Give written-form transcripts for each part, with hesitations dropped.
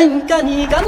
Canigan.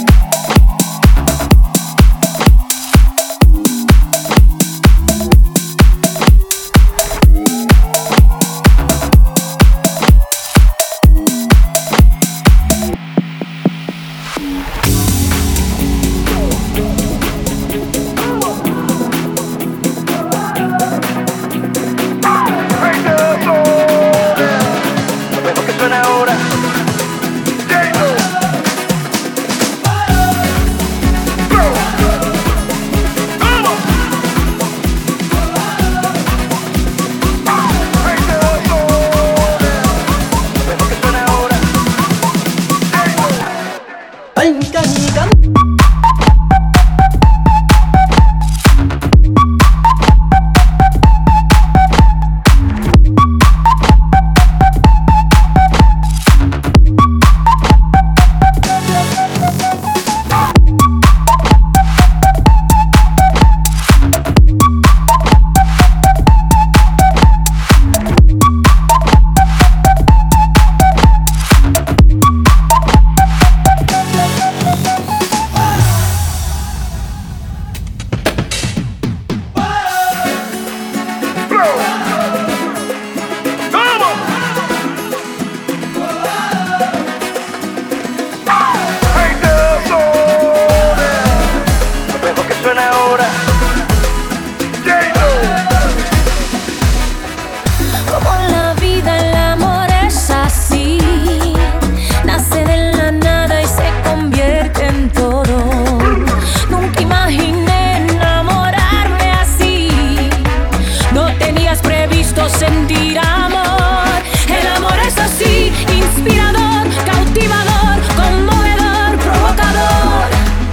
Sentir amor, el amor es así, inspirador, cautivador, conmovedor, provocador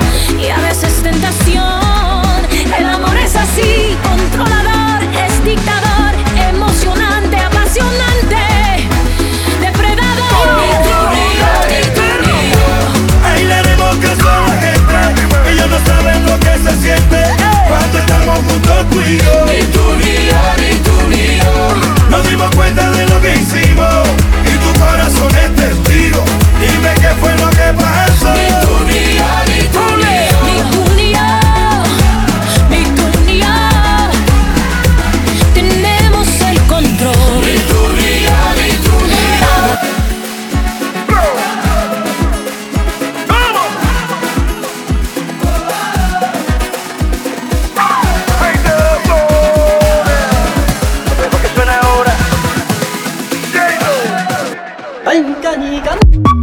y a veces tentación. El amor es así, controlador, es dictador, emocionante, apasionante, depredador. Ahí le dimos caso a la gente, ellos no saben lo que se siente cuando estamos juntos tú y yo. Ni tú ni yo, ni tú ni yo. Nos dimos cuenta de lo que hicimos y tu corazón es testigo. Dime qué fue lo que pasó. Ni tú ni yo, ni tú ni yo. Ni tú ni yo, ni tú ni yo. Tenemos el control. Ni tú ni yo, ni tú ni yo. ¡Vamos! Dejo que suene ahora. Canigan.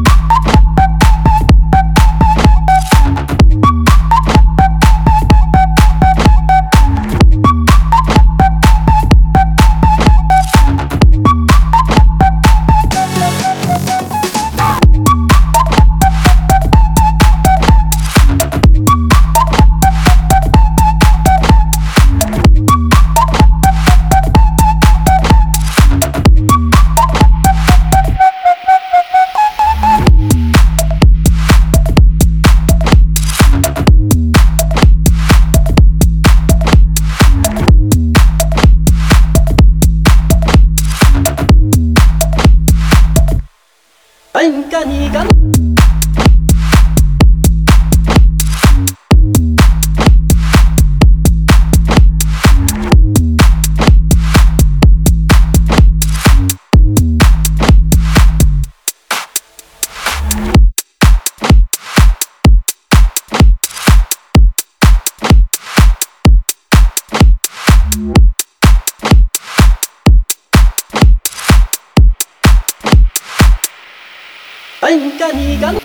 Canigan. Canigan.